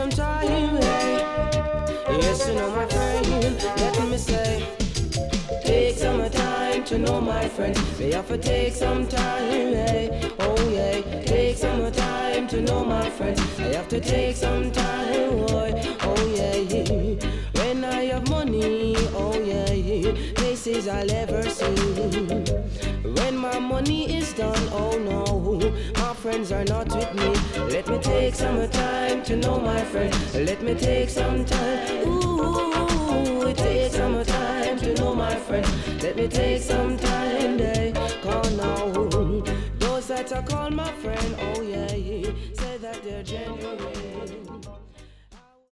some time, hey. Yes, you know my friend, let me say, take some time to know my friend. They have to take some time, hey. Oh yeah, take some time to know my friend. They have to take some time, boy. Oh yeah, when I have money, oh yeah, places I'll ever see. When my money is done, oh no, my friends are not with me. Let me take some time to know my friend. Let me take some time. Ooh, it takes some time to know my friend. Let me take some time.